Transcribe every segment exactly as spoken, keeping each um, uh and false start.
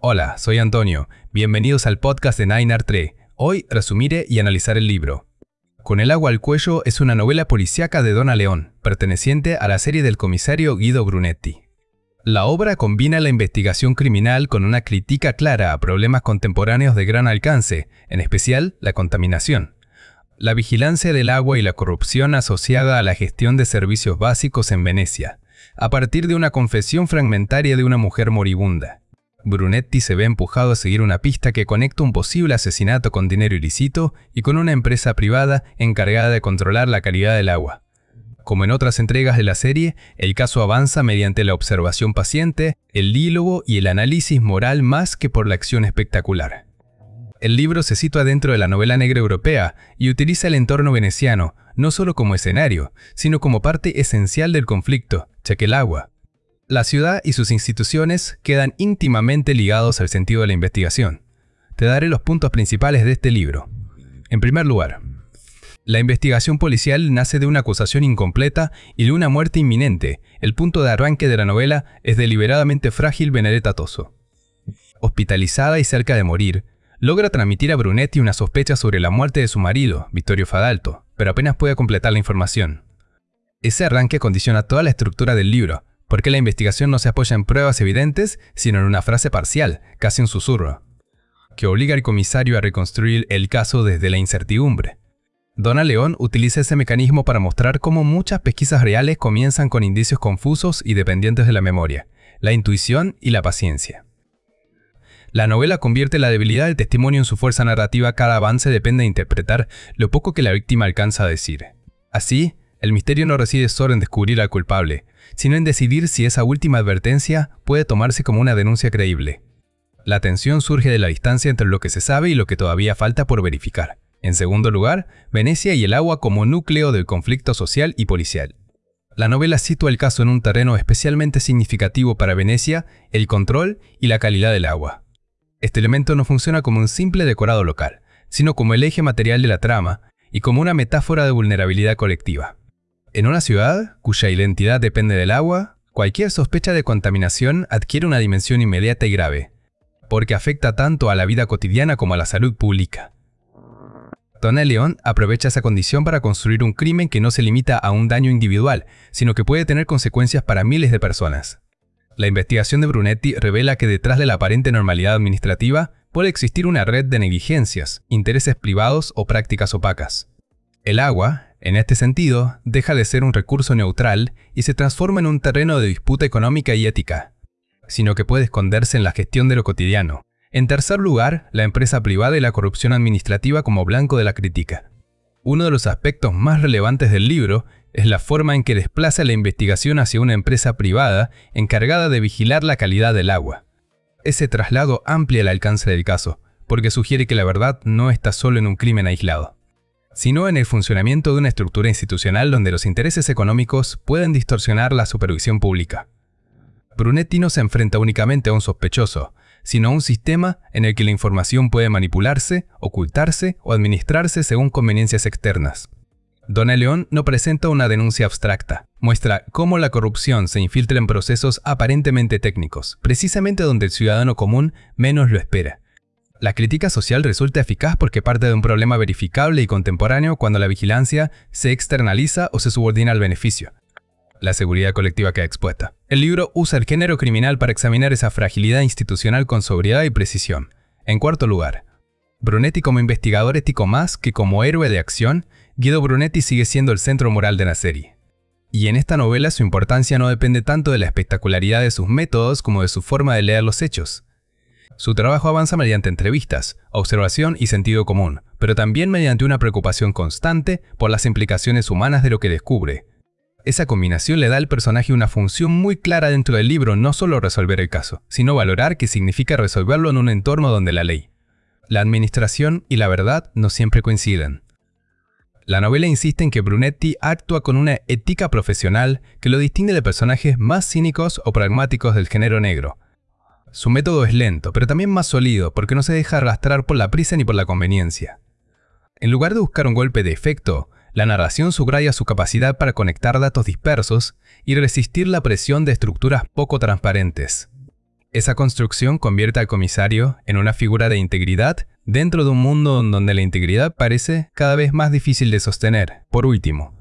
Hola, soy Antonio. Bienvenidos al podcast de Nine Art Tree. Hoy resumiré y analizar el libro. Con el agua al cuello es una novela policíaca de Donna León, perteneciente a la serie del comisario Guido Brunetti. La obra combina la investigación criminal con una crítica clara a problemas contemporáneos de gran alcance, en especial la contaminación, la vigilancia del agua y la corrupción asociada a la gestión de servicios básicos en Venecia, a partir de una confesión fragmentaria de una mujer moribunda. Brunetti se ve empujado a seguir una pista que conecta un posible asesinato con dinero ilícito y con una empresa privada encargada de controlar la calidad del agua. Como en otras entregas de la serie, el caso avanza mediante la observación paciente, el diálogo y el análisis moral más que por la acción espectacular. El libro se sitúa dentro de la novela negra europea y utiliza el entorno veneciano, no solo como escenario, sino como parte esencial del conflicto, ya que el agua, la ciudad y sus instituciones quedan íntimamente ligados al sentido de la investigación. Te daré los puntos principales de este libro. En primer lugar, la investigación policial nace de una acusación incompleta y de una muerte inminente. El punto de arranque de la novela es deliberadamente frágil Benedetta Tosso. Hospitalizada y cerca de morir, logra transmitir a Brunetti una sospecha sobre la muerte de su marido, Vittorio Fadalto, pero apenas puede completar la información. Ese arranque condiciona toda la estructura del libro, porque la investigación no se apoya en pruebas evidentes, sino en una frase parcial, casi un susurro, que obliga al comisario a reconstruir el caso desde la incertidumbre. Donna León utiliza ese mecanismo para mostrar cómo muchas pesquisas reales comienzan con indicios confusos y dependientes de la memoria, la intuición y la paciencia. La novela convierte la debilidad del testimonio en su fuerza narrativa. Cada avance depende de interpretar lo poco que la víctima alcanza a decir. Así, el misterio no reside solo en descubrir al culpable, sino en decidir si esa última advertencia puede tomarse como una denuncia creíble. La tensión surge de la distancia entre lo que se sabe y lo que todavía falta por verificar. En segundo lugar, Venecia y el agua como núcleo del conflicto social y policial. La novela sitúa el caso en un terreno especialmente significativo para Venecia, el control y la calidad del agua. Este elemento no funciona como un simple decorado local, sino como el eje material de la trama y como una metáfora de vulnerabilidad colectiva. En una ciudad, cuya identidad depende del agua, cualquier sospecha de contaminación adquiere una dimensión inmediata y grave, porque afecta tanto a la vida cotidiana como a la salud pública. Donna León aprovecha esa condición para construir un crimen que no se limita a un daño individual, sino que puede tener consecuencias para miles de personas. La investigación de Brunetti revela que detrás de la aparente normalidad administrativa puede existir una red de negligencias, intereses privados o prácticas opacas. El agua, en este sentido, deja de ser un recurso neutral y se transforma en un terreno de disputa económica y ética, sino que puede esconderse en la gestión de lo cotidiano. En tercer lugar, la empresa privada y la corrupción administrativa como blanco de la crítica. Uno de los aspectos más relevantes del libro es la forma en que desplaza la investigación hacia una empresa privada encargada de vigilar la calidad del agua. Ese traslado amplia el alcance del caso, porque sugiere que la verdad no está solo en un crimen aislado, sino en el funcionamiento de una estructura institucional donde los intereses económicos pueden distorsionar la supervisión pública. Brunetti no se enfrenta únicamente a un sospechoso, sino a un sistema en el que la información puede manipularse, ocultarse o administrarse según conveniencias externas. Donna León no presenta una denuncia abstracta, muestra cómo la corrupción se infiltra en procesos aparentemente técnicos, precisamente donde el ciudadano común menos lo espera. La crítica social resulta eficaz porque parte de un problema verificable y contemporáneo cuando la vigilancia se externaliza o se subordina al beneficio. La seguridad colectiva queda expuesta. El libro usa el género criminal para examinar esa fragilidad institucional con sobriedad y precisión. En cuarto lugar, Brunetti como investigador ético más que como héroe de acción, Guido Brunetti sigue siendo el centro moral de la serie. Y en esta novela su importancia no depende tanto de la espectacularidad de sus métodos como de su forma de leer los hechos. Su trabajo avanza mediante entrevistas, observación y sentido común, pero también mediante una preocupación constante por las implicaciones humanas de lo que descubre. Esa combinación le da al personaje una función muy clara dentro del libro, no solo resolver el caso, sino valorar qué significa resolverlo en un entorno donde la ley, la administración y la verdad no siempre coinciden. La novela insiste en que Brunetti actúa con una ética profesional que lo distingue de personajes más cínicos o pragmáticos del género negro. Su método es lento, pero también más sólido, porque no se deja arrastrar por la prisa ni por la conveniencia. En lugar de buscar un golpe de efecto, la narración subraya su capacidad para conectar datos dispersos y resistir la presión de estructuras poco transparentes. Esa construcción convierte al comisario en una figura de integridad dentro de un mundo donde la integridad parece cada vez más difícil de sostener. Por último,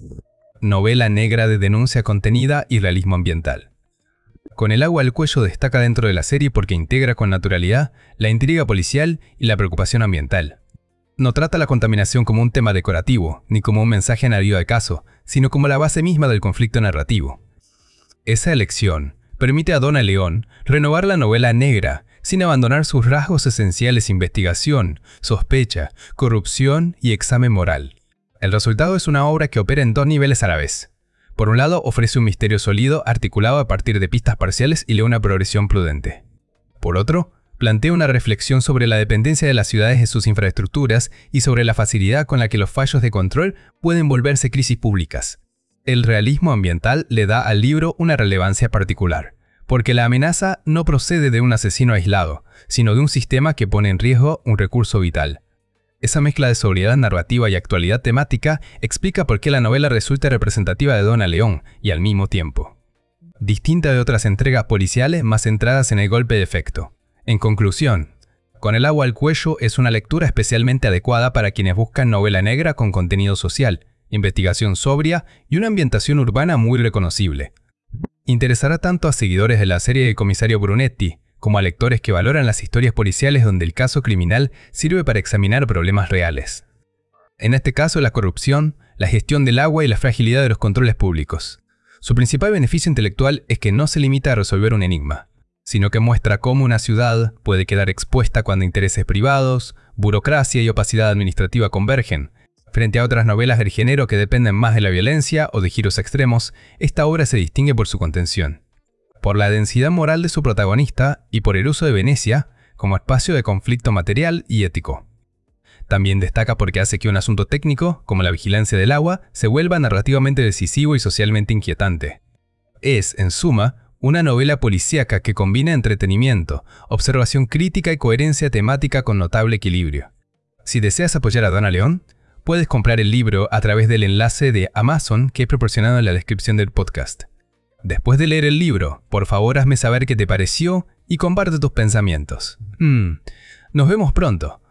novela negra de denuncia contenida y realismo ambiental. Con el agua al cuello destaca dentro de la serie porque integra con naturalidad la intriga policial y la preocupación ambiental. No trata la contaminación como un tema decorativo, ni como un mensaje añadido al caso, sino como la base misma del conflicto narrativo. Esa elección permite a Donna León renovar la novela negra, sin abandonar sus rasgos esenciales: investigación, sospecha, corrupción y examen moral. El resultado es una obra que opera en dos niveles a la vez. Por un lado, ofrece un misterio sólido articulado a partir de pistas parciales y lee una progresión prudente. Por otro, plantea una reflexión sobre la dependencia de las ciudades de sus infraestructuras y sobre la facilidad con la que los fallos de control pueden volverse crisis públicas. El realismo ambiental le da al libro una relevancia particular, porque la amenaza no procede de un asesino aislado, sino de un sistema que pone en riesgo un recurso vital. Esa mezcla de sobriedad narrativa y actualidad temática explica por qué la novela resulta representativa de Donna León y al mismo tiempo distinta de otras entregas policiales más centradas en el golpe de efecto. En conclusión, Con el agua al cuello es una lectura especialmente adecuada para quienes buscan novela negra con contenido social, investigación sobria y una ambientación urbana muy reconocible. Interesará tanto a seguidores de la serie de Comisario Brunetti, como a lectores que valoran las historias policiales donde el caso criminal sirve para examinar problemas reales. En este caso, la corrupción, la gestión del agua y la fragilidad de los controles públicos. Su principal beneficio intelectual es que no se limita a resolver un enigma, sino que muestra cómo una ciudad puede quedar expuesta cuando intereses privados, burocracia y opacidad administrativa convergen. Frente a otras novelas del género que dependen más de la violencia o de giros extremos, esta obra se distingue por su contención, por la densidad moral de su protagonista y por el uso de Venecia como espacio de conflicto material y ético. También destaca porque hace que un asunto técnico, como la vigilancia del agua, se vuelva narrativamente decisivo y socialmente inquietante. Es, en suma, una novela policíaca que combina entretenimiento, observación crítica y coherencia temática con notable equilibrio. Si deseas apoyar a Donna León, puedes comprar el libro a través del enlace de Amazon que he proporcionado en la descripción del podcast. Después de leer el libro, por favor hazme saber qué te pareció y comparte tus pensamientos. Mm, nos vemos pronto.